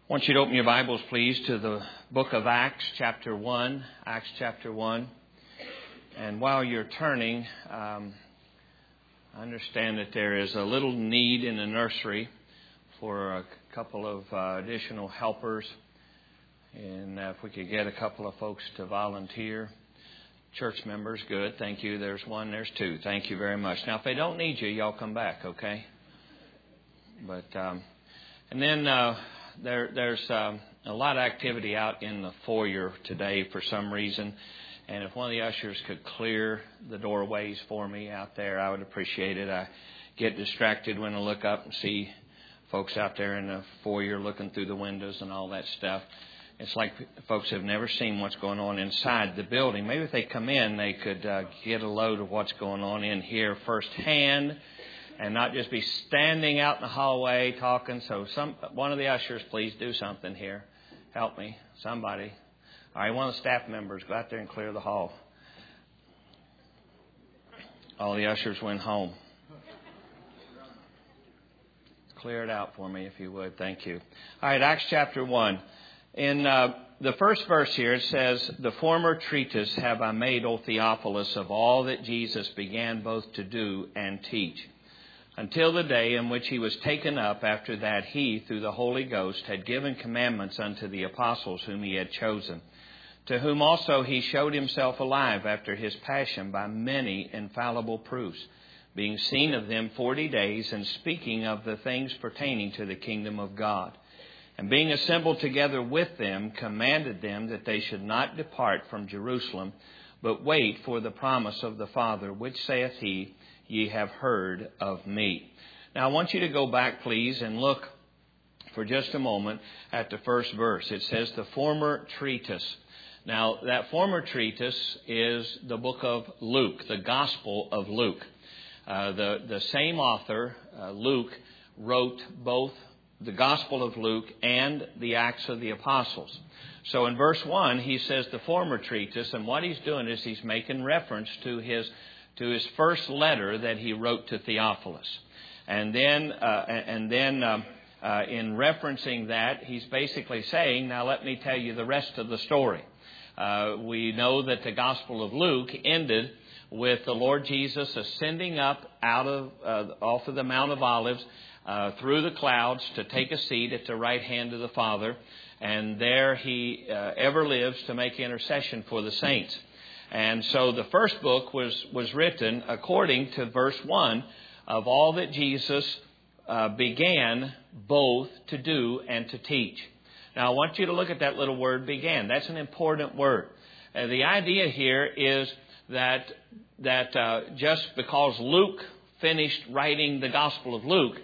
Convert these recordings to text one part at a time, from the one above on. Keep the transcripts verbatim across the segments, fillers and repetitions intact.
I want you to open your Bibles, please, to the book of Acts, chapter one. Acts, chapter one. And while you're turning, um, I understand that there is a little need in the nursery for a couple of uh, additional helpers. And uh, if we could get a couple of folks to volunteer. Church members, good. Thank you. There's one, there's two. Thank you very much. Now, if they don't need you, y'all come back, okay? But, um, and then uh, there, there's um, a lot of activity out in the foyer today for some reason. And if one of the ushers could clear the doorways for me out there, I would appreciate it. I get distracted when I look up and see folks out there in the foyer looking through the windows and all that stuff. It's like folks have never seen what's going on inside the building. Maybe if they come in, they could uh, get a load of what's going on in here firsthand and not just be standing out in the hallway talking. So some one of the ushers, please do something here. Help me. Somebody. All right, one of the staff members, go out there and clear the hall. All the ushers went home. Clear it out for me if you would. Thank you. All right, Acts chapter one. In uh, the first verse here, it says, "The former treatise have I made, O Theophilus, of all that Jesus began both to do and teach, until the day in which he was taken up. After that he, through the Holy Ghost, had given commandments unto the apostles whom he had chosen, to whom also he showed himself alive after his passion by many infallible proofs, being seen of them forty days, and speaking of the things pertaining to the kingdom of God. And being assembled together with them, commanded them that they should not depart from Jerusalem, but wait for the promise of the Father, which saith he, Ye have heard of me." Now I want you to go back, please, and look for just a moment at the first verse. It says, "The former treatise." Now that former treatise is the book of Luke, the Gospel of Luke. Uh, the, the same author, uh, Luke, wrote both the Gospel of Luke and the Acts of the Apostles. So in verse one, he says the former treatise, and what he's doing is he's making reference to his to his first letter that he wrote to Theophilus. And then uh, and then um, uh, in referencing that, he's basically saying, now let me tell you the rest of the story. Uh, we know that the Gospel of Luke ended with the Lord Jesus ascending up out of uh, off of the Mount of Olives, Uh, through the clouds to take a seat at the right hand of the Father. And there he uh, ever lives to make intercession for the saints. And so the first book was, was written according to verse one of all that Jesus uh, began both to do and to teach. Now I want you to look at that little word "began." That's an important word. Uh, the idea here is that, that uh, just because Luke finished writing the Gospel of Luke,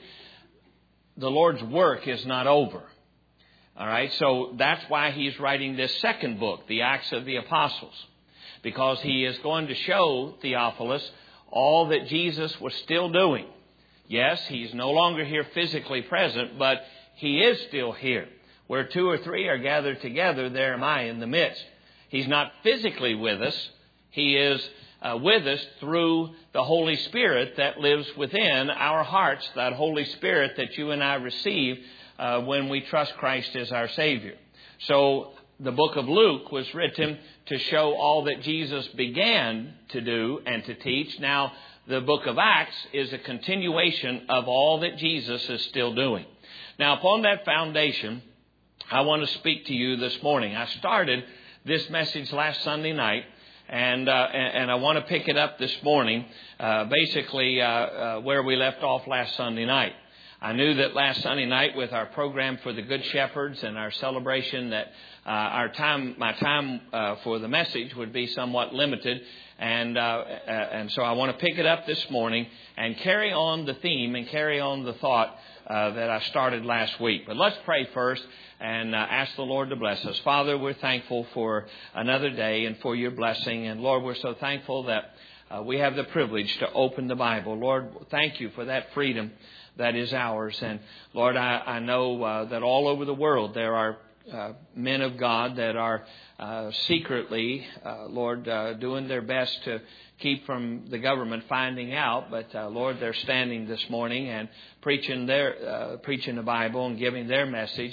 the Lord's work is not over. All right, so that's why he's writing this second book, the Acts of the Apostles, because he is going to show Theophilus all that Jesus was still doing. Yes, he's no longer here physically present, but he is still here. Where two or three are gathered together, there am I in the midst. He's not physically with us. He is Uh, with us through the Holy Spirit that lives within our hearts, that Holy Spirit that you and I receive uh, when we trust Christ as our Savior. So the book of Luke was written to show all that Jesus began to do and to teach. Now the book of Acts is a continuation of all that Jesus is still doing. Now upon that foundation, I want to speak to you this morning. I started this message last Sunday night. And, uh, and and I want to pick it up this morning, uh, basically uh, uh, where we left off last Sunday night. I knew that last Sunday night with our program for the Good Shepherds and our celebration that uh, our time, my time uh, for the message would be somewhat limited. And uh, uh, and so I want to pick it up this morning and carry on the theme and carry on the thought uh, that I started last week. But let's pray first and uh, ask the Lord to bless us. Father, we're thankful for another day and for your blessing. And Lord, we're so thankful that uh, we have the privilege to open the Bible. Lord, thank you for that freedom that is ours. And Lord, I, I know uh, that all over the world there are uh, men of God that are uh, secretly, uh, Lord, uh, doing their best to keep from the government finding out. But uh, Lord, they're standing this morning and preaching their uh, preaching the Bible and giving their message.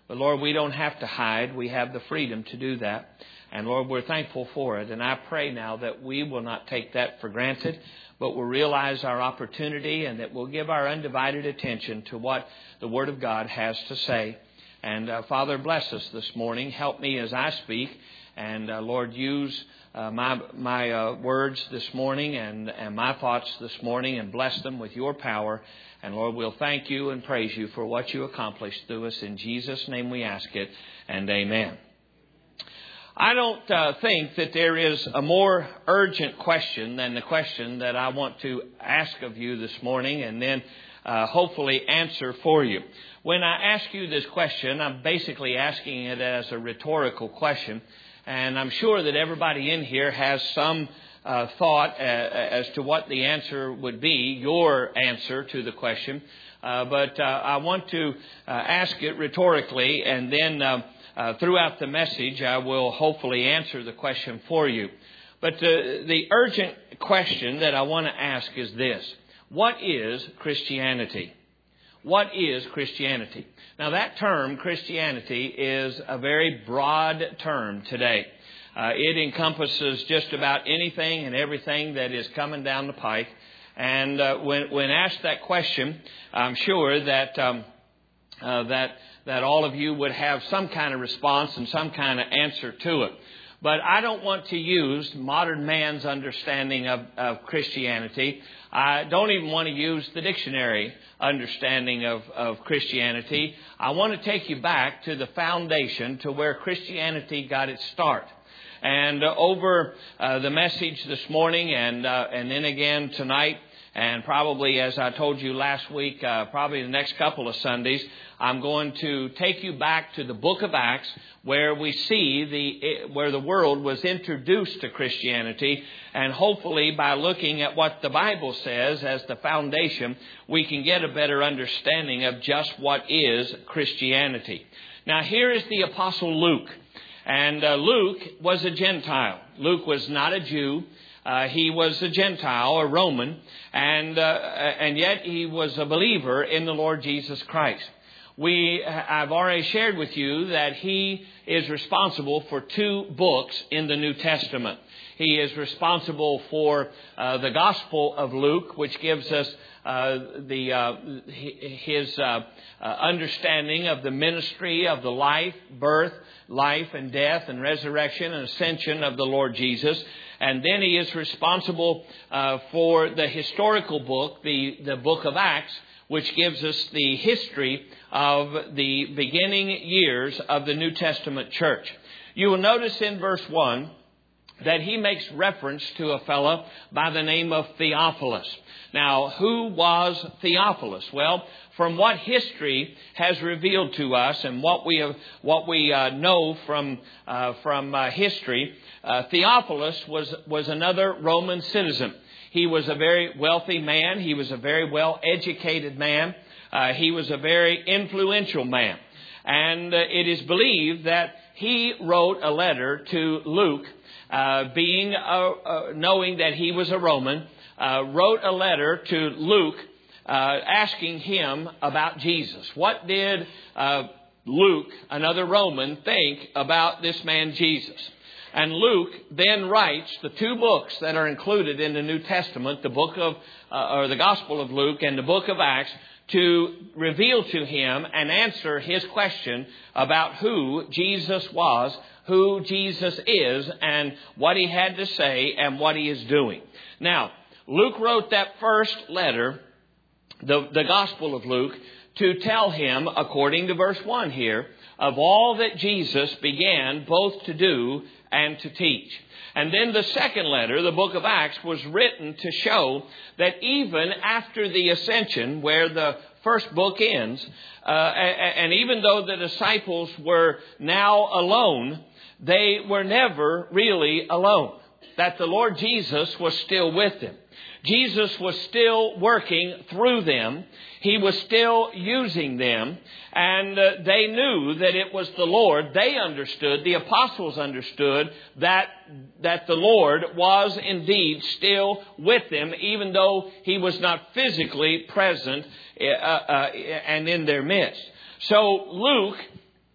But Lord, we don't have to hide. We have the freedom to do that. And Lord, we're thankful for it. And I pray now that we will not take that for granted, but we'll realize our opportunity and that we'll give our undivided attention to what the Word of God has to say. And uh, Father, bless us this morning. Help me as I speak. And uh, Lord, use uh, my my uh, words this morning and, and my thoughts this morning and bless them with your power. And Lord, we'll thank you and praise you for what you accomplished through us. In Jesus' name we ask it, and amen. I don't uh, think that there is a more urgent question than the question that I want to ask of you this morning and then uh, hopefully answer for you. When I ask you this question, I'm basically asking it as a rhetorical question. And I'm sure that everybody in here has some uh, thought uh, as to what the answer would be, your answer to the question. Uh, but uh, I want to uh, ask it rhetorically, and then uh, uh, throughout the message, I will hopefully answer the question for you. But uh, the urgent question that I want to ask is this: what is Christianity? What is Christianity? Now, that term, Christianity, is a very broad term today. Uh, it encompasses just about anything and everything that is coming down the pike. And uh, when, when asked that question, I'm sure that um, uh, that that all of you would have some kind of response and some kind of answer to it. But I don't want to use modern man's understanding of, of Christianity. I don't even want to use the dictionary understanding of, of Christianity. I want to take you back to the foundation, to where Christianity got its start. And uh, over uh, the message this morning and uh, and then again tonight, and probably, as I told you last week, uh, probably the next couple of Sundays, I'm going to take you back to the book of Acts, where we see the where the world was introduced to Christianity. And hopefully, by looking at what the Bible says as the foundation, we can get a better understanding of just what is Christianity. Now, here is the Apostle Luke. And uh, Luke was a Gentile. Luke was not a Jew. Uh, he was a Gentile, a Roman, and uh, and yet he was a believer in the Lord Jesus Christ. We, I've already shared with you that he is responsible for two books in the New Testament. He is responsible for uh, the Gospel of Luke, which gives us uh, the uh, his uh, uh, understanding of the ministry of the life, birth, life and death and resurrection and ascension of the Lord Jesus. And then he is responsible uh, for the historical book, the, the book of Acts, which gives us the history of the beginning years of the New Testament church. You will notice in verse one that he makes reference to a fellow by the name of Theophilus. Now, who was Theophilus? Well, from what history has revealed to us and what we have, what we uh, know from uh, from uh, history, uh, Theophilus was was another Roman citizen. He was a very wealthy man. He was a very well-educated man. Uh, he was a very influential man. And uh, it is believed that he wrote a letter to Luke, uh, being uh, uh, knowing that he was a Roman, uh, wrote a letter to Luke uh, asking him about Jesus. What did uh, Luke, another Roman, think about this man Jesus? And Luke then writes the two books that are included in the New Testament, the book of, uh, or the Gospel of Luke and the book of Acts, to reveal to him and answer his question about who Jesus was, who Jesus is, and what he had to say and what he is doing. Now, Luke wrote that first letter, the, the Gospel of Luke, to tell him, according to verse one here, of all that Jesus began both to do and to teach. And then the second letter, the book of Acts, was written to show that even after the ascension, where the first book ends, uh, and even though the disciples were now alone, they were never really alone. That the Lord Jesus was still with them. Jesus was still working through them. He was still using them. And uh, they knew that it was the Lord. They understood, the apostles understood, that that the Lord was indeed still with them, even though he was not physically present uh, uh, and in their midst. So Luke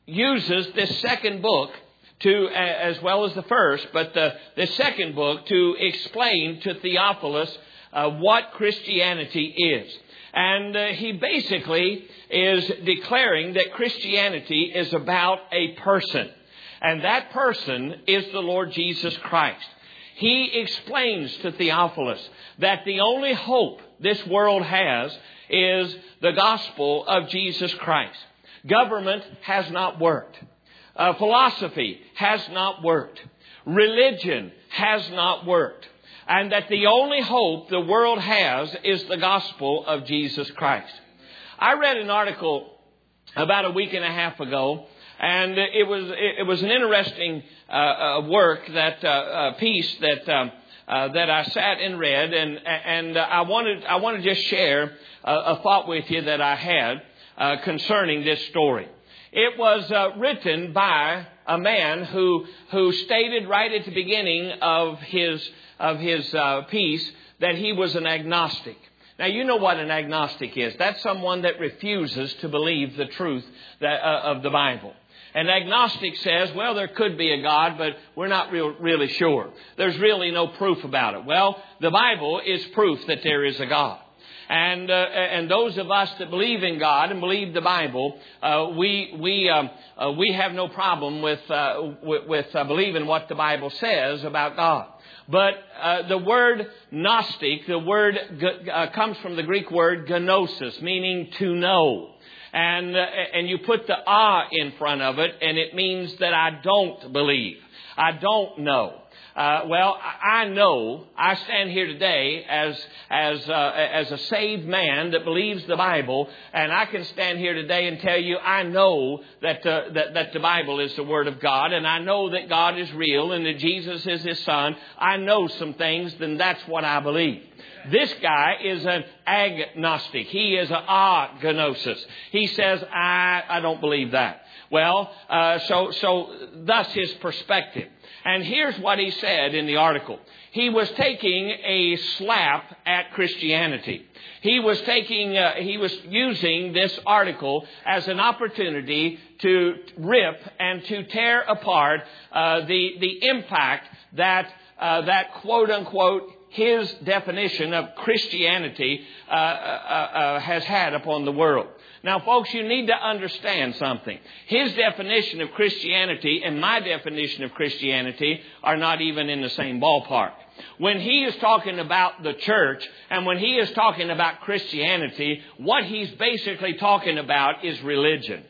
uses this second book to, as well as the first, but the, the second book to explain to Theophilus uh, what Christianity is. And uh, he basically is declaring that Christianity is about a person. And that person is the Lord Jesus Christ. He explains to Theophilus that the only hope this world has is the gospel of Jesus Christ. Government has not worked. Uh, philosophy has not worked. Religion has not worked. And that the only hope the world has is the gospel of Jesus Christ. I read an article about a week and a half ago, and it was it was an interesting uh, uh, work, that uh, uh, piece that um, uh, that I sat and read, and and I wanted I want to just share a, a thought with you that I had uh, concerning this story. It was uh, written by a man who who stated right at the beginning of his of his uh, piece that he was an agnostic. Now, you know what an agnostic is. That's someone that refuses to believe the truth that, uh, of the Bible. An agnostic says, well, there could be a God, but we're not real, really sure. There's really no proof about it. Well, the Bible is proof that there is a God. And uh, and those of us that believe in God and believe the Bible, uh, we we um, uh, we have no problem with uh, with, with uh, believing what the Bible says about God. But uh, the word Gnostic, the word uh, comes from the Greek word gnosis, meaning to know. And uh, and you put the ah in front of it, and it means that I don't believe. I don't know. Uh, well, I know I stand here today as as uh, as a saved man that believes the Bible, and I can stand here today and tell you I know that uh, that that the Bible is the Word of God, and I know that God is real and that Jesus is His Son. I know some things, then that's what I believe. This guy is an agnostic. He is an agnosis. He says, I I don't believe that. Well, uh, so so thus his perspective. And here's what he said in the article. He was taking a slap at Christianity. He was taking, uh, he was using this article as an opportunity to rip and to tear apart uh, the the impact that uh, that quote unquote his definition of Christianity uh, uh, uh, has had upon the world. Now, folks, you need to understand something. His definition of Christianity and my definition of Christianity are not even in the same ballpark. When he is talking about the church and when he is talking about Christianity, what he's basically talking about is religion.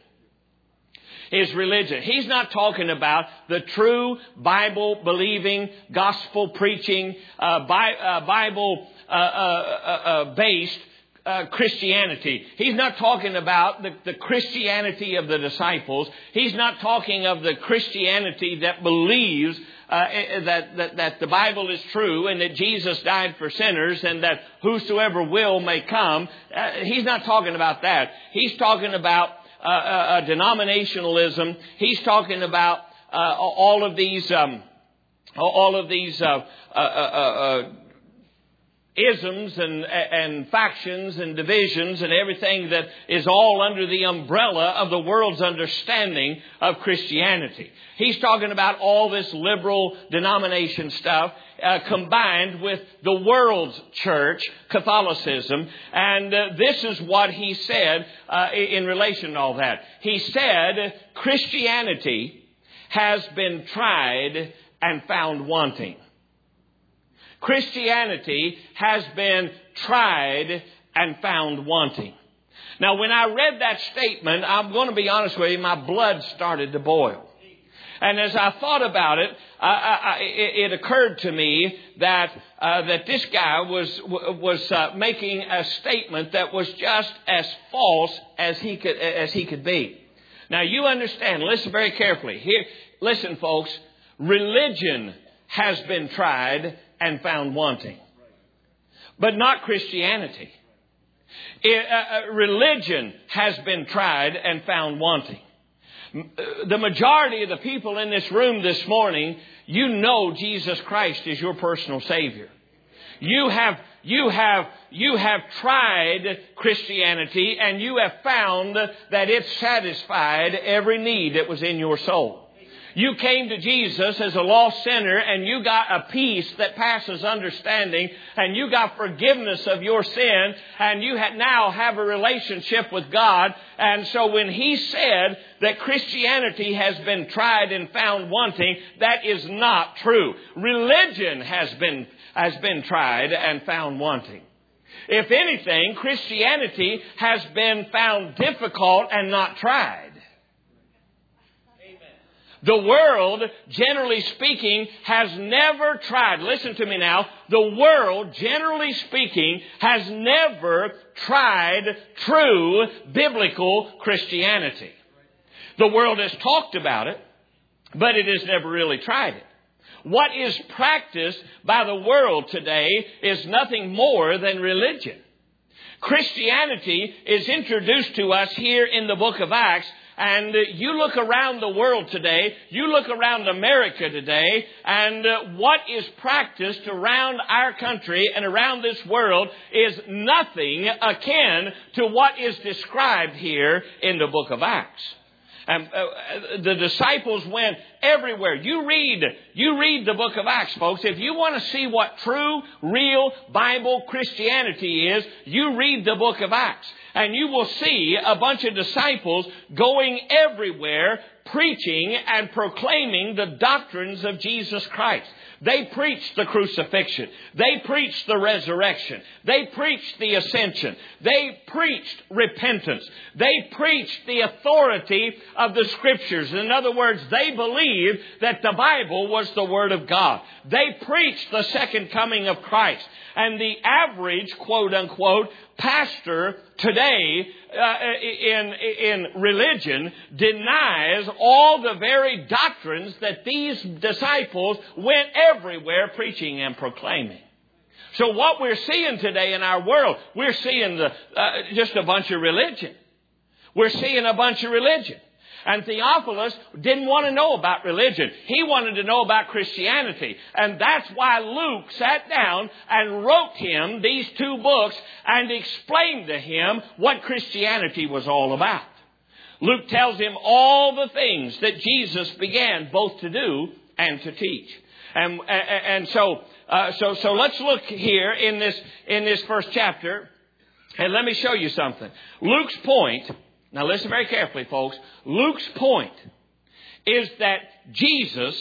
Is religion. He's not talking about the true Bible-believing, gospel-preaching, uh, Bi- uh, Bible-based uh, uh, uh, based Uh, Christianity. He's not talking about the, the Christianity of the disciples. He's not talking of the Christianity that believes uh, that, that that the Bible is true and that Jesus died for sinners and that whosoever will may come. Uh, he's not talking about that. He's talking about uh, uh, denominationalism. He's talking about uh, all of these um, all of these uh, uh, uh, uh, isms and and factions and divisions and everything that is all under the umbrella of the world's understanding of Christianity. He's talking about all this liberal denomination stuff uh, combined with the world's church, Catholicism. And uh, this is what he said uh, in relation to all that. He said, Christianity has been tried and found wanting. Christianity has been tried and found wanting. Now, when I read that statement, I'm going to be honest with you, my blood started to boil. And as I thought about it, I, I, it, it occurred to me that uh, that this guy was was uh, making a statement that was just as false as he could as he could be. Now, you understand. Listen very carefully. Here, listen, folks. Religion has been tried and found wanting, but not Christianity. It, uh, religion has been tried and found wanting. The majority of the people in this room this morning, you know Jesus Christ is your personal Savior. You have, you have, you have tried Christianity and you have found that it satisfied every need that was in your soul. You came to Jesus as a lost sinner and you got a peace that passes understanding and you got forgiveness of your sin and you now have a relationship with God. And so when He said that Christianity has been tried and found wanting, that is not true. Religion has been, has been tried and found wanting. If anything, Christianity has been found difficult and not tried. The world, generally speaking, has never tried. Listen to me now. The world, generally speaking, has never tried true biblical Christianity. The world has talked about it, but it has never really tried it. What is practiced by the world today is nothing more than religion. Christianity is introduced to us here in the book of Acts. And you look around the world today, you look around America today, and what is practiced around our country and around this world is nothing akin to what is described here in the book of Acts. And uh, the disciples went everywhere. You read, you read the book of Acts, folks. If you want to see what true, real Bible Christianity is, you read the book of Acts. And you will see a bunch of disciples going everywhere preaching and proclaiming the doctrines of Jesus Christ. They preached the crucifixion. They preached the resurrection. They preached the ascension. They preached repentance. They preached the authority of the Scriptures. In other words, they believed that the Bible was the Word of God. They preached the second coming of Christ. And the average, quote unquote, pastor today uh, in, in religion denies all the very doctrines that these disciples went everywhere preaching and proclaiming. So what we're seeing today in our world, we're seeing the, uh, just a bunch of religion. We're seeing a bunch of religion. And Theophilus didn't want to know about religion. He wanted to know about Christianity. And that's why Luke sat down and wrote him these two books and explained to him what Christianity was all about. Luke tells him all the things that Jesus began both to do and to teach. And, and so, uh, so, so let's look here in this, in this first chapter. And let me show you something. Luke's point... Now listen very carefully, folks. Luke's point is that Jesus,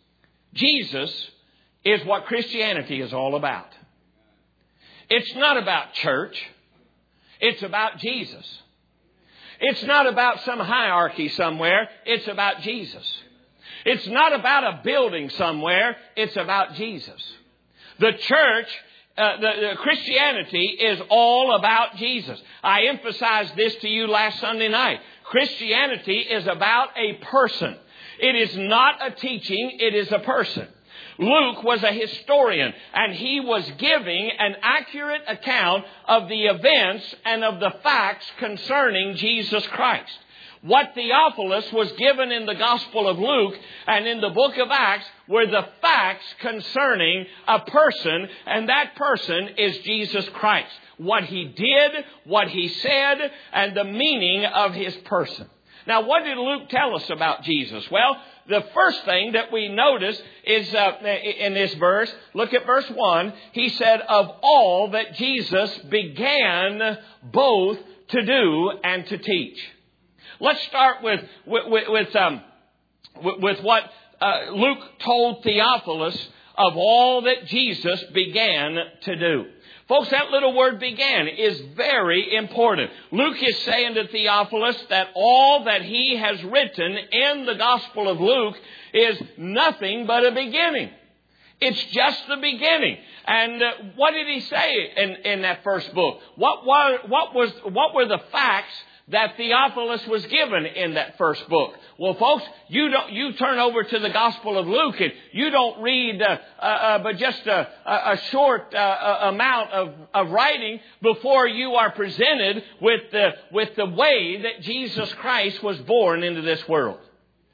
Jesus is what Christianity is all about. It's not about church. It's about Jesus. It's not about some hierarchy somewhere. It's about Jesus. It's not about a building somewhere. It's about Jesus. The church Uh, the, the Christianity is all about Jesus. I emphasized this to you last Sunday night. Christianity is about a person. It is not a teaching. It is a person. Luke was a historian, and he was giving an accurate account of the events and of the facts concerning Jesus Christ. What Theophilus was given in the Gospel of Luke and in the book of Acts were the facts concerning a person, and that person is Jesus Christ. What He did, what He said, and the meaning of His person. Now, what did Luke tell us about Jesus? Well, the first thing that we notice is uh, in this verse, look at verse one. He said, of all that Jesus began both to do and to teach. Let's start with with with, um, with, with what uh, Luke told Theophilus of all that Jesus began to do. Folks, that little word began is very important. Luke is saying to Theophilus that all that he has written in the Gospel of Luke is nothing but a beginning. It's just the beginning. And uh, what did he say in, in that first book? What, what, what, was, what were the facts that Theophilus was given in that first book? Well, folks, you don't, you turn over to the Gospel of Luke and you don't read, uh, uh, uh, but just a, a short uh, amount of, of writing before you are presented with the, with the way that Jesus Christ was born into this world.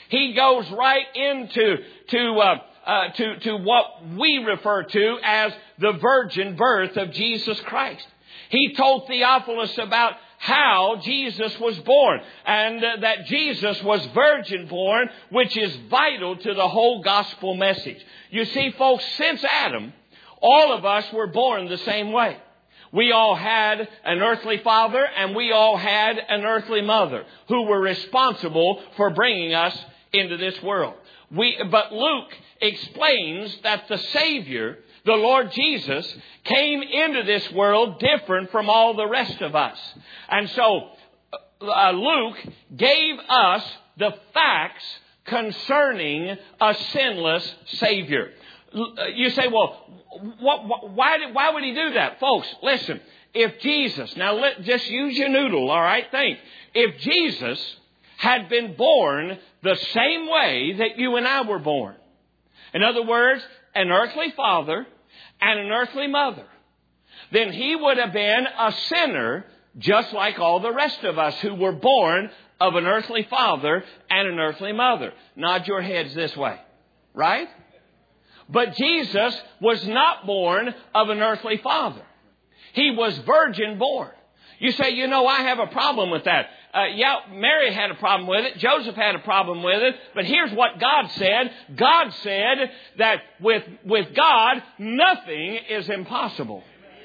He goes right into to, uh, uh, to, to what we refer to as the virgin birth of Jesus Christ. He told Theophilus about how Jesus was born, and uh, that Jesus was virgin born, which is vital to the whole gospel message. You see, folks, since Adam, all of us were born the same way. We all had an earthly father and we all had an earthly mother who were responsible for bringing us into this world. We, but Luke explains that the Savior, the Lord Jesus, came into this world different from all the rest of us. And so uh, Luke gave us the facts concerning a sinless Savior. You say, well, what, what, why, did, why would he do that? Folks, listen, if Jesus, now let, just use your noodle, all right? Think. If Jesus had been born the same way that you and I were born, in other words, an earthly father and an earthly mother, then he would have been a sinner just like all the rest of us who were born of an earthly father and an earthly mother. Nod your heads this way, right? But Jesus was not born of an earthly father. He was virgin born. You say, you know, I have a problem with that. Uh, yeah, Mary had a problem with it. Joseph had a problem with it. But here's what God said. God said that with, with God, nothing is impossible.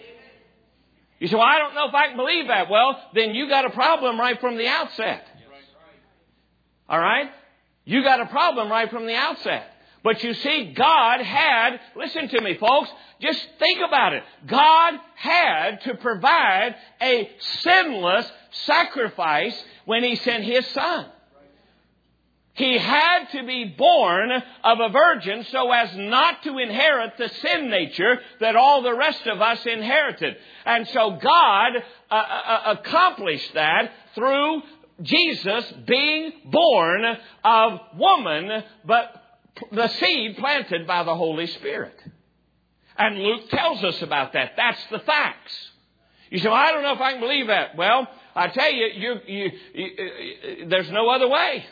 You say, well, I don't know if I can believe that. Well, then you got a problem right from the outset. All right? You got a problem right from the outset. But you see, God had, listen to me, folks, just think about it. God had to provide a sinless sacrifice when He sent His Son. He had to be born of a virgin so as not to inherit the sin nature that all the rest of us inherited. And so God uh, uh, accomplished that through Jesus being born of woman, but the seed planted by the Holy Spirit. And Luke tells us about that. That's the facts. You say, well, I don't know if I can believe that. Well, I tell you, you, you, you, there's no other way.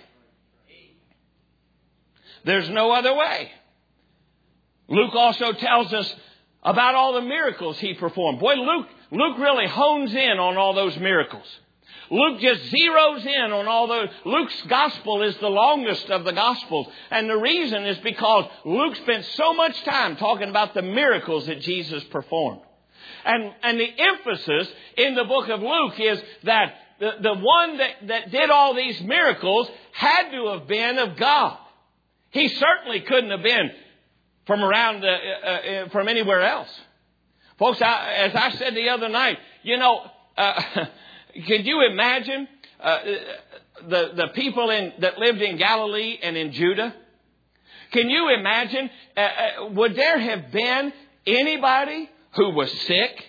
There's no other way. Luke also tells us about all the miracles He performed. Boy, Luke, Luke really hones in on all those miracles. Luke just zeroes in on all those. Luke's gospel is the longest of the gospels. And the reason is because Luke spent so much time talking about the miracles that Jesus performed. And, and the emphasis in the book of Luke is that the, the one that, that did all these miracles had to have been of God. He certainly couldn't have been from around, uh, uh, from anywhere else. Folks, I, as I said the other night, you know, uh, could you imagine uh, the, the people in, that lived in Galilee and in Judah? Can you imagine, uh, uh, would there have been anybody who was sick?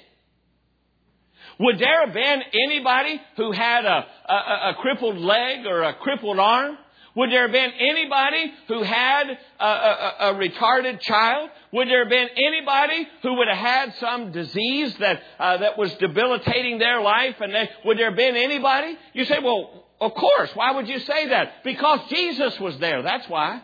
Would there have been anybody who had a, a, a crippled leg or a crippled arm? Would there have been anybody who had a, a, a retarded child? Would there have been anybody who would have had some disease that uh, that was debilitating their life? And they, would there have been anybody? You say, well, of course. Why would you say that? Because Jesus was there. That's why.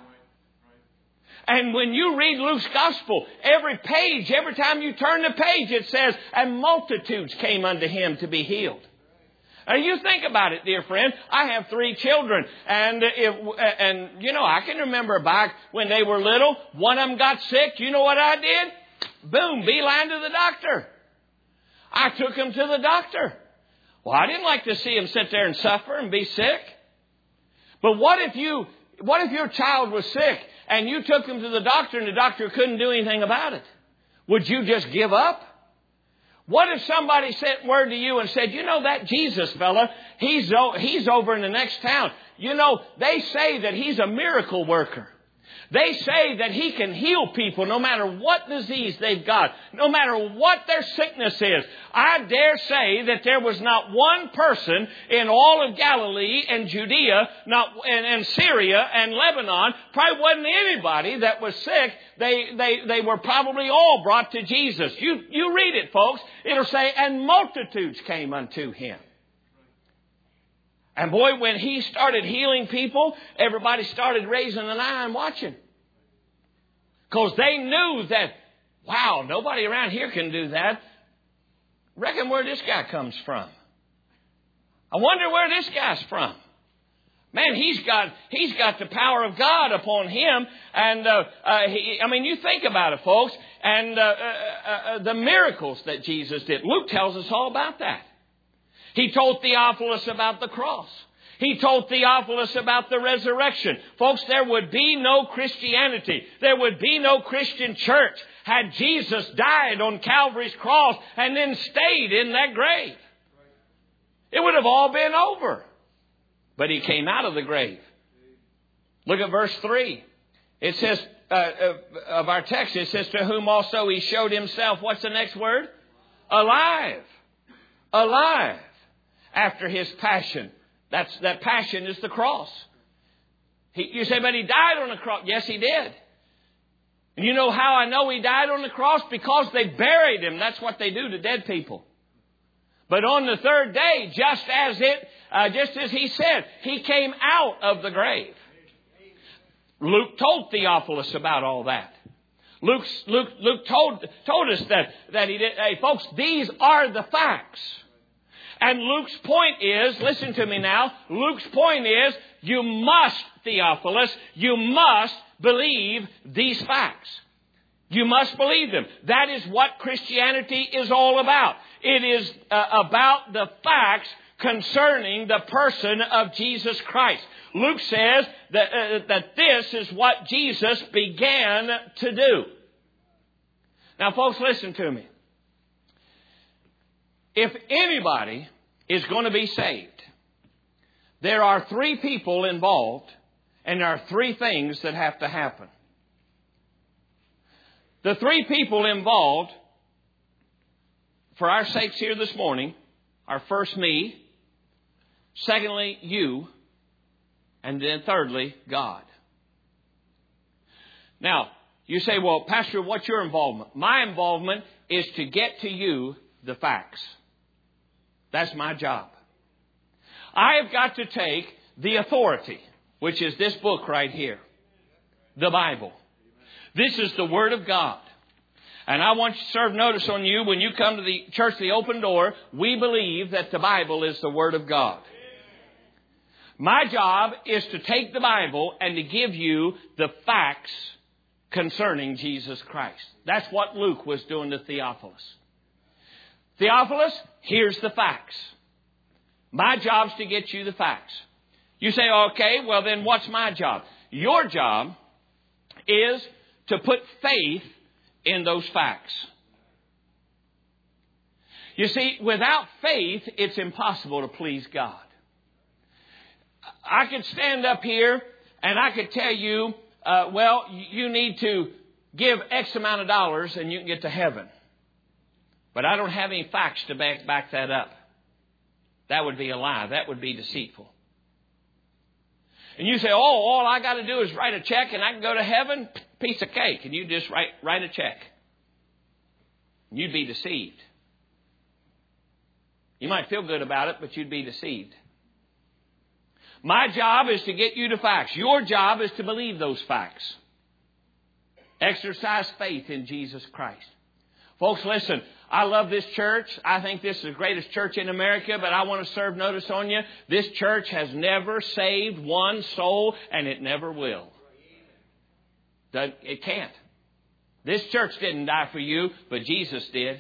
And when you read Luke's gospel, every page, every time you turn the page, it says, and multitudes came unto Him to be healed. Now, you think about it, dear friend. I have three children. And, if, and you know, I can remember back when they were little, one of them got sick. You know what I did? Boom, beeline to the doctor. I took him to the doctor. Well, I didn't like to see him sit there and suffer and be sick. But what if you, what if your child was sick and you took him to the doctor and the doctor couldn't do anything about it? Would you just give up? What if somebody sent word to you and said, you know, that Jesus fella, he's, he's over in the next town. You know, they say that he's a miracle worker. They say that he can heal people no matter what disease they've got, no matter what their sickness is. I dare say that there was not one person in all of Galilee and Judea, not and, and Syria and Lebanon, probably wasn't anybody that was sick. They they they were probably all brought to Jesus. You you read it, folks. It'll say, and multitudes came unto Him. And boy, when he started healing people, everybody started raising an eye and watching. Because they knew that, wow, nobody around here can do that. Reckon where this guy comes from. I wonder where this guy's from. Man, he's got he's got the power of God upon him. And, uh, uh, he, I mean, you think about it, folks. And uh, uh, uh, the miracles that Jesus did. Luke tells us all about that. He told Theophilus about the cross. He told Theophilus about the resurrection. Folks, there would be no Christianity. There would be no Christian church had Jesus died on Calvary's cross and then stayed in that grave. It would have all been over. But he came out of the grave. Look at verse three. It says, uh, of our text, it says, to whom also he showed himself. What's the next word? Alive. Alive. After his passion. That's, that passion is the cross. He, you say, but he died on the cross. Yes, he did. And you know how I know he died on the cross? Because they buried him. That's what they do to dead people. But on the third day, just as it, uh, just as he said, he came out of the grave. Luke told Theophilus about all that. Luke, Luke, Luke told, told us that, that he did. Hey, folks, these are the facts. And Luke's point is, listen to me now, Luke's point is, you must, Theophilus, you must believe these facts. You must believe them. That is what Christianity is all about. It is uh, about the facts concerning the person of Jesus Christ. Luke says that, uh, that this is what Jesus began to do. Now, folks, listen to me. If anybody is going to be saved, there are three people involved, and there are three things that have to happen. The three people involved, for our sakes here this morning, are first me, secondly you, and then thirdly God. Now, you say, well, Pastor, what's your involvement? My involvement is to get to you the facts. That's my job. I have got to take the authority, which is this book right here, the Bible. This is the Word of God. And I want to serve notice on you when you come to the church, the open door, we believe that the Bible is the Word of God. My job is to take the Bible and to give you the facts concerning Jesus Christ. That's what Luke was doing to Theophilus. Theophilus, here's the facts. My job's to get you the facts. You say, okay, well then what's my job? Your job is to put faith in those facts. You see, without faith, it's impossible to please God. I could stand up here and I could tell you, uh, well, you need to give X amount of dollars and you can get to heaven. But I don't have any facts to back, back that up. That would be a lie. That would be deceitful. And you say, oh, all I got to do is write a check and I can go to heaven? Piece of cake. And you just write, write a check. You'd be deceived. You might feel good about it, but you'd be deceived. My job is to get you to facts. Your job is to believe those facts. Exercise faith in Jesus Christ. Folks, listen, I love this church. I think this is the greatest church in America, but I want to serve notice on you. This church has never saved one soul, and it never will. It can't. This church didn't die for you, but Jesus did.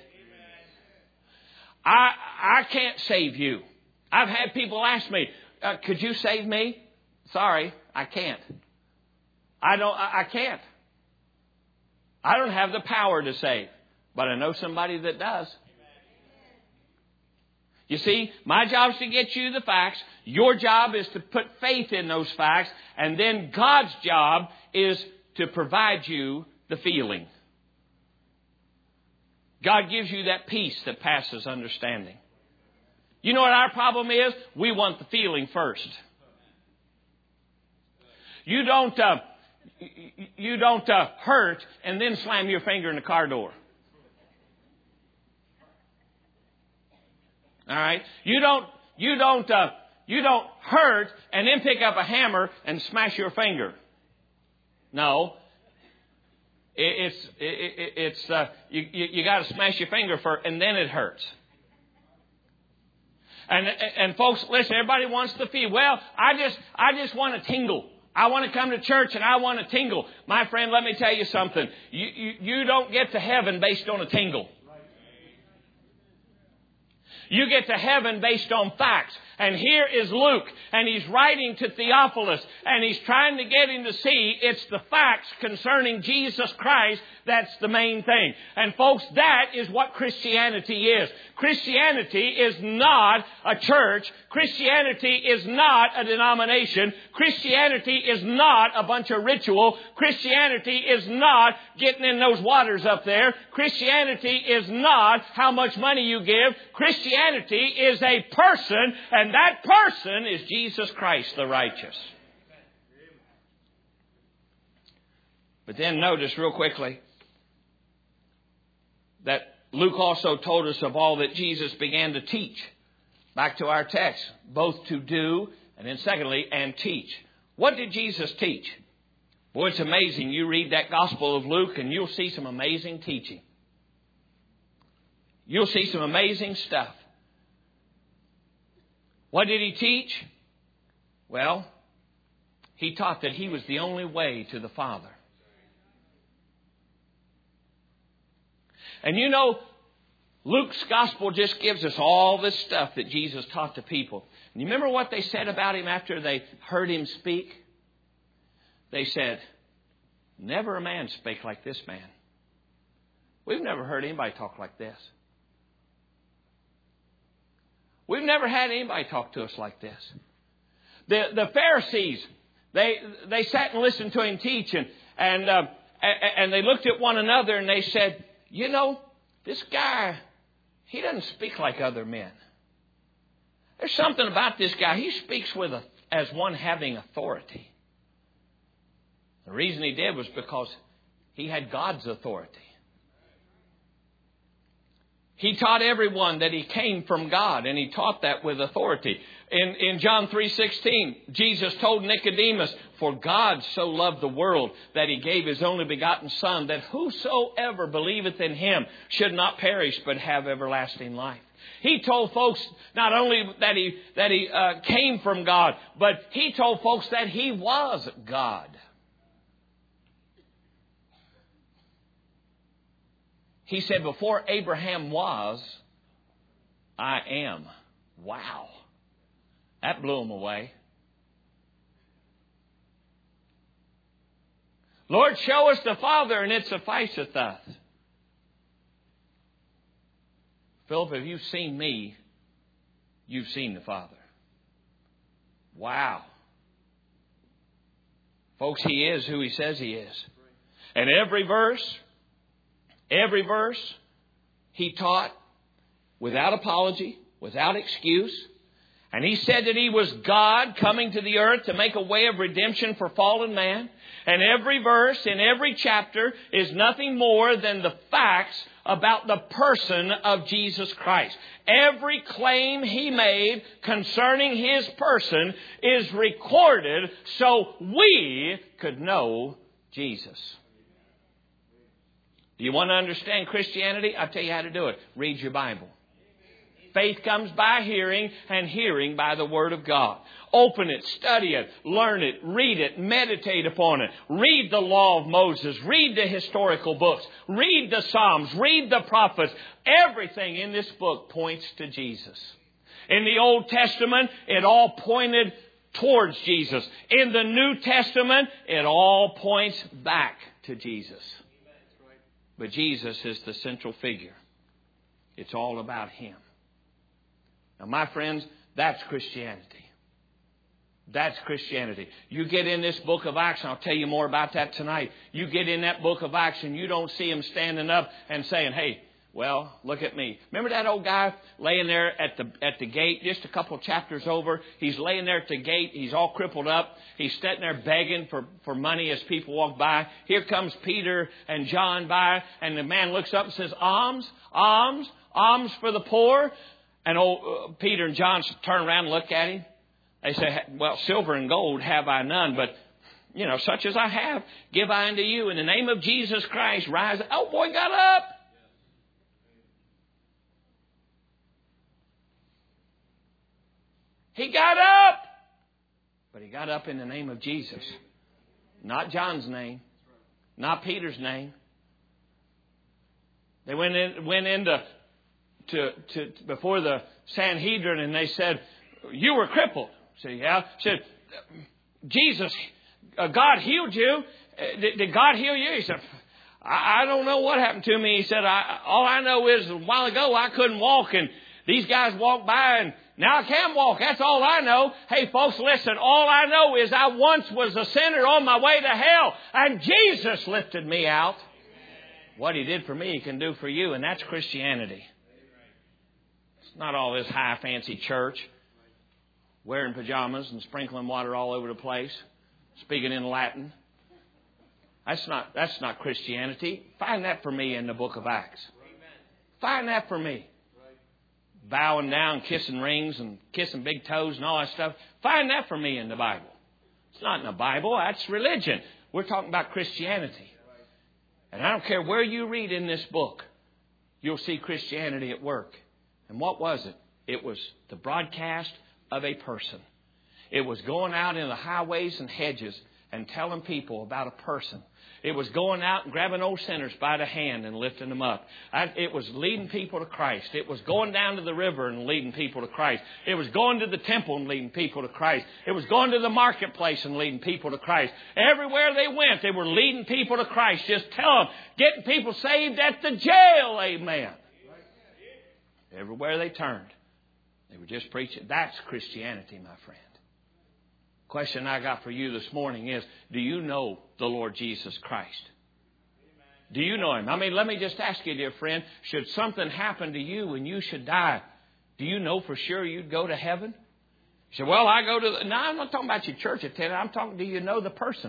I I can't save you. I've had people ask me, uh, could you save me? Sorry, I can't. I don't. I, I can't. I don't have the power to save. But I know somebody that does. You see, my job is to get you the facts. Your job is to put faith in those facts. And then God's job is to provide you the feeling. God gives you that peace that passes understanding. You know what our problem is? We want the feeling first. You don't, uh, you don't uh, hurt and then slam your finger in the car door. All right. You don't, you don't, uh, you don't hurt and then pick up a hammer and smash your finger. No. It, it's it, it's uh, you you, you got to smash your finger first, and then it hurts. And and folks, listen. Everybody wants to feel. Well, I just I just want to tingle. I want to come to church and I want to tingle. My friend, let me tell you something. You you, you don't get to heaven based on a tingle. You get to heaven based on facts. And here is Luke, and he's writing to Theophilus, and he's trying to get him to see it's the facts concerning Jesus Christ that's the main thing. And folks, that is what Christianity is. Christianity is not a church. Christianity is not a denomination. Christianity is not a bunch of ritual. Christianity is not getting in those waters up there. Christianity is not how much money you give. Christianity is a person, and that person is Jesus Christ, the righteous. But then notice real quickly that Luke also told us of all that Jesus began to teach. Back to our text, both to do and then secondly, and teach. What did Jesus teach? Boy, it's amazing. You read that Gospel of Luke and you'll see some amazing teaching. You'll see some amazing stuff. What did he teach? Well, he taught that he was the only way to the Father. And you know, Luke's Gospel just gives us all this stuff that Jesus taught to people. And you remember what they said about him after they heard him speak? They said, never a man spake like this man. We've never heard anybody talk like this. We've never had anybody talk to us like this. The the Pharisees, they they sat and listened to him teach, and and, uh, and they looked at one another and they said, you know, this guy, he doesn't speak like other men. There's something about this guy. He speaks with a, as one having authority. The reason he did was because he had God's authority. He taught everyone that he came from God, and he taught that with authority. In, in John three sixteen, Jesus told Nicodemus, for God so loved the world that he gave his only begotten Son, that whosoever believeth in him should not perish but have everlasting life. He told folks not only that he, that he uh, came from God, but he told folks that he was God. He said, before Abraham was, I am. Wow. That blew him away. Lord, show us the Father, and it sufficeth us. Philip, if you've seen me, you've seen the Father. Wow. Folks, he is who he says he is. And every verse... Every verse he taught without apology, without excuse. And he said that he was God coming to the earth to make a way of redemption for fallen man. And every verse in every chapter is nothing more than the facts about the person of Jesus Christ. Every claim he made concerning his person is recorded so we could know Jesus. Do you want to understand Christianity? I'll tell you how to do it. Read your Bible. Faith comes by hearing, and hearing by the Word of God. Open it, study it, learn it, read it, meditate upon it. Read the law of Moses. Read the historical books. Read the Psalms. Read the prophets. Everything in this book points to Jesus. In the Old Testament, it all pointed towards Jesus. In the New Testament, it all points back to Jesus. But Jesus is the central figure. It's all about Him. Now, my friends, that's Christianity. That's Christianity. You get in this book of Acts, and I'll tell you more about that tonight. You get in that book of Acts, and you don't see Him standing up and saying, hey, well, look at me. Remember that old guy laying there at the at the gate, just a couple chapters over? He's laying there at the gate. He's all crippled up. He's sitting there begging for, for money as people walk by. Here comes Peter and John by, and the man looks up and says, alms, alms, alms for the poor. And old uh, Peter and John turn around and look at him. They say, well, silver and gold have I none, but, you know, such as I have, give I unto you. In the name of Jesus Christ, rise. Oh, boy, got up. He got up. But he got up in the name of Jesus. Not John's name. Not Peter's name. They went in, went into to, to, before the Sanhedrin and they said, you were crippled. So yeah, said, Jesus, uh, God healed you. Uh, did, did God heal you? He said, I, I don't know what happened to me. He said, I, all I know is a while ago I couldn't walk and these guys walked by and now I can walk. That's all I know. Hey, folks, listen. All I know is I once was a sinner on my way to hell and Jesus lifted me out. What He did for me, He can do for you, and that's Christianity. It's not all this high, fancy church, wearing pajamas and sprinkling water all over the place, speaking in Latin. That's not, that's not Christianity. Find that for me in the book of Acts. Find that for me. Bowing down, kissing rings and kissing big toes and all that stuff. Find that for me in the Bible. It's not in the Bible. That's religion. We're talking about Christianity. And I don't care where you read in this book, you'll see Christianity at work. And what was it? It was the broadcast of a person. It was going out in the highways and hedges and telling people about a person. It was going out and grabbing old sinners by the hand and lifting them up. It was leading people to Christ. It was going down to the river and leading people to Christ. It was going to the temple and leading people to Christ. It was going to the marketplace and leading people to Christ. Everywhere they went, they were leading people to Christ. Just tell them, getting people saved at the jail. Amen. Everywhere they turned, they were just preaching. That's Christianity, my friend. Question I got for you this morning is, do you know the Lord Jesus Christ? Do you know Him? I mean, let me just ask you, dear friend, should something happen to you and you should die, do you know for sure you'd go to heaven? You say, well, I go to the... No, I'm not talking about your church attendant. I'm talking, do you know the person?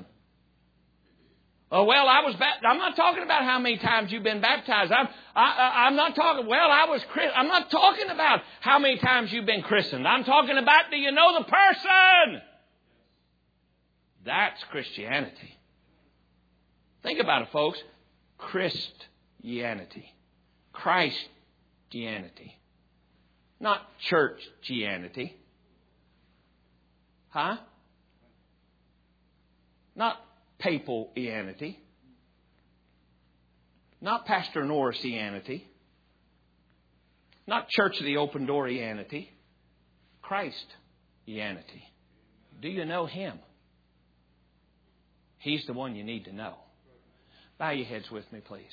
Oh, well, I was... Ba- I'm not talking about how many times you've been baptized. I'm, I, I, I'm not talking... Well, I was... I'm not talking about how many times you've been christened. I'm talking about, do you know the person? That's Christianity. Think about it, folks. Christianity. Christianity. Not churchianity. Huh? Not papalianity. Not Pastor Norrisianity. Not Church of the Open Doorianity. Christianity. Do you know Him? He's the one you need to know. Bow your heads with me, please.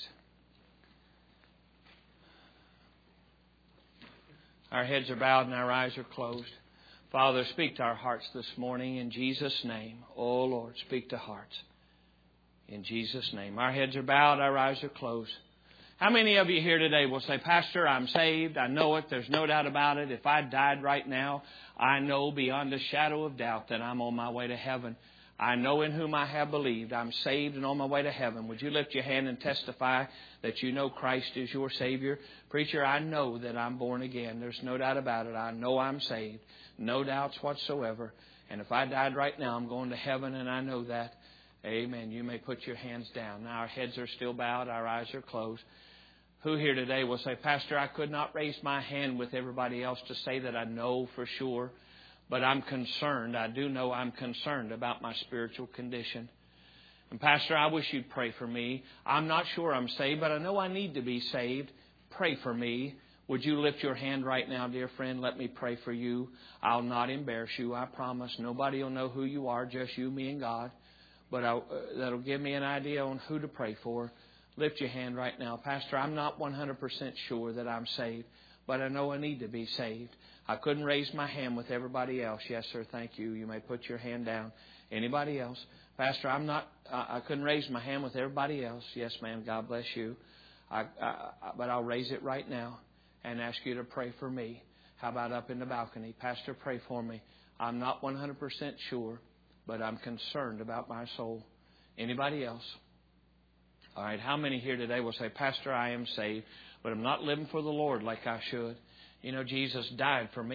Our heads are bowed and our eyes are closed. Father, speak to our hearts this morning in Jesus' name. Oh, Lord, speak to hearts in Jesus' name. Our heads are bowed, our eyes are closed. How many of you here today will say, Pastor, I'm saved. I know it. There's no doubt about it. If I died right now, I know beyond a shadow of doubt that I'm on my way to heaven. I know in whom I have believed. I'm saved and on my way to heaven. Would you lift your hand and testify that you know Christ is your Savior? Preacher, I know that I'm born again. There's no doubt about it. I know I'm saved. No doubts whatsoever. And if I died right now, I'm going to heaven, and I know that. Amen. You may put your hands down. Now our heads are still bowed. Our eyes are closed. Who here today will say, Pastor, I could not raise my hand with everybody else to say that I know for sure. But I'm concerned. I do know I'm concerned about my spiritual condition. And Pastor, I wish you'd pray for me. I'm not sure I'm saved, but I know I need to be saved. Pray for me. Would you lift your hand right now, dear friend? Let me pray for you. I'll not embarrass you, I promise. Nobody will know who you are, just you, me, and God. But I'll, uh, that'll give me an idea on who to pray for. Lift your hand right now. Pastor, I'm not one hundred percent sure that I'm saved, but I know I need to be saved. I couldn't raise my hand with everybody else. Yes, sir, thank you. You may put your hand down. Anybody else? Pastor, I'm not, I couldn't raise my hand with everybody else. Yes, ma'am, God bless you. I, I, but I'll raise it right now and ask you to pray for me. How about up in the balcony? Pastor, pray for me. I'm not one hundred percent sure, but I'm concerned about my soul. Anybody else? All right, how many here today will say, Pastor, I am saved, but I'm not living for the Lord like I should? You know, Jesus died for me,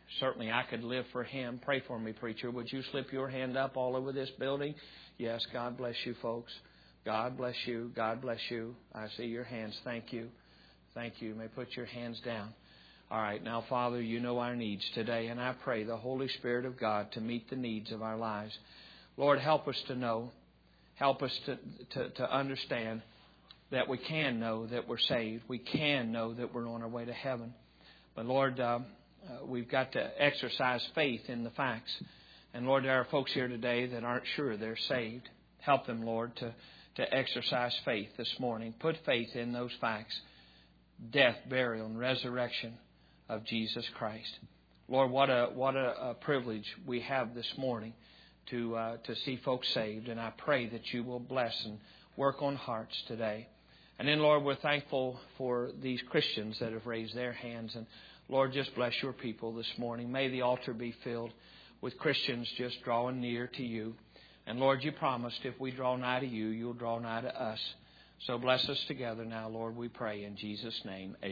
Certainly I could live for Him. Pray for me, preacher. Would you slip your hand up all over this building? Yes, God bless you, folks. God bless you. God bless you. I see your hands. Thank you. Thank you. You may put your hands down. All right. Now, Father, you know our needs today, and I pray the Holy Spirit of God to meet the needs of our lives. Lord, help us to know. Help us to, to, to understand that we can know that we're saved. We can know that we're on our way to heaven. But, Lord, uh, uh, we've got to exercise faith in the facts. And, Lord, there are folks here today that aren't sure they're saved. Help them, Lord, to, to exercise faith this morning. Put faith in those facts. Death, burial, and resurrection of Jesus Christ. Lord, what a what a, a privilege we have this morning to uh, to see folks saved. And I pray that you will bless and work on hearts today. And then, Lord, we're thankful for these Christians that have raised their hands. And, Lord, just bless your people this morning. May the altar be filled with Christians just drawing near to you. And, Lord, you promised if we draw nigh to you, you'll draw nigh to us. So bless us together now, Lord, we pray in Jesus' name. Amen.